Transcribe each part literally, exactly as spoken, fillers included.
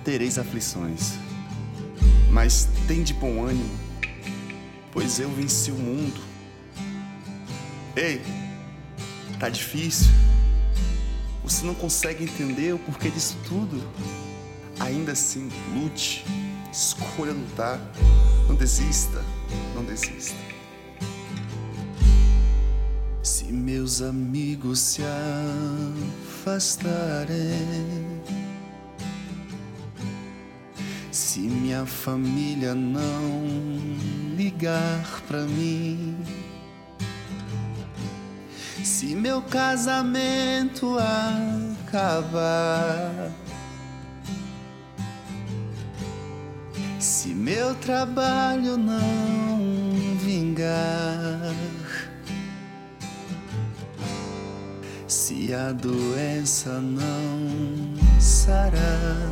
tereis aflições, mas tende bom ânimo, pois eu venci o mundo. Ei, tá difícil? Você não consegue entender o porquê disso tudo? Ainda assim, lute, escolha lutar, não desista, não desista. Se meus amigos se afastarem, se minha família não ligar pra mim, se meu casamento acabar, se meu trabalho não vingar, se a doença não sarar,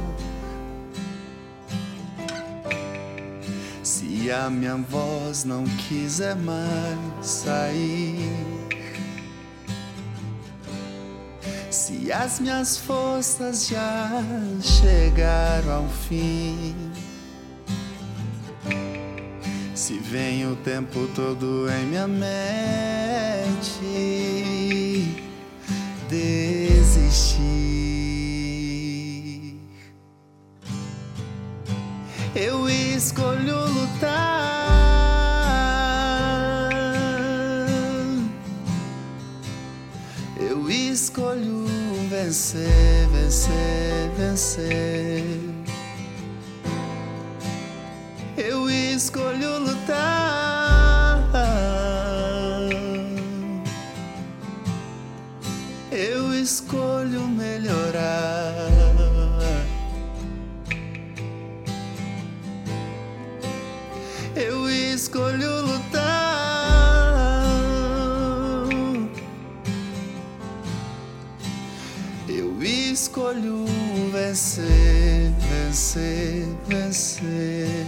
se a minha voz não quiser mais sair, se as minhas forças já chegaram ao fim, se vem o tempo todo em minha mente desistir, eu escolho lutar, eu escolho vencer, vencer, vencer, eu escolho lutar, eu escolho melhorar, eu escolho lutar, eu escolho vencer, vencer, vencer,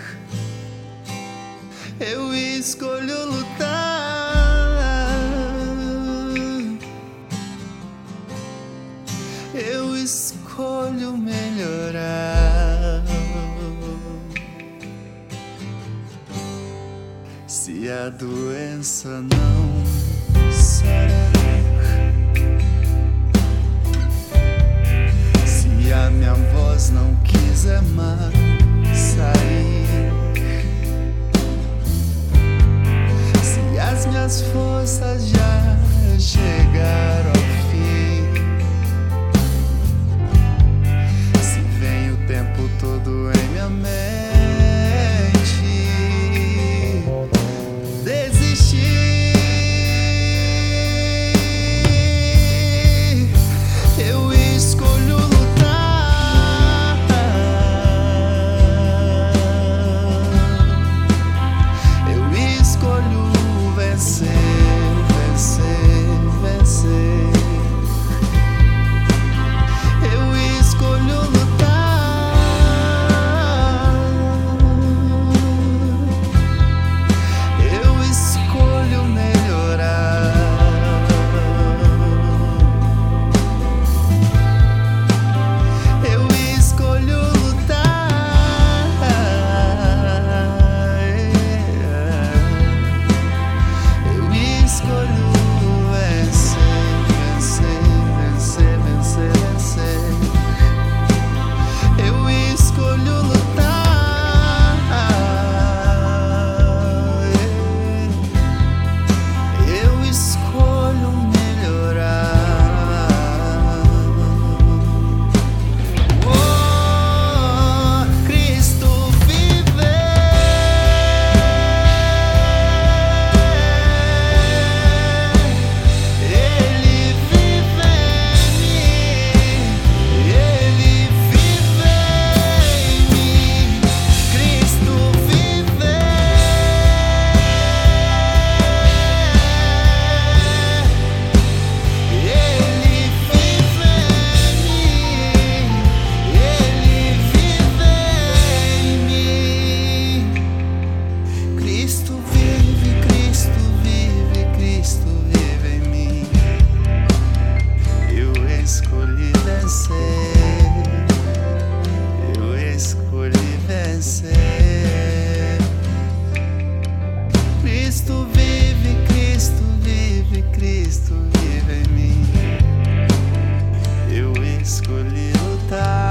eu escolho lutar, eu escolho melhorar. Se a doença não sarar, se a minha voz não quiser mais sair, se as minhas forças já chegaram ao fim, se vem o tempo todo em minha mente desistir, eu escolho lutar, eu escolho vencer, vencer, vencer. vencer. Cristo vive, Cristo vive, Cristo vive em mim. Eu escolhi lutar.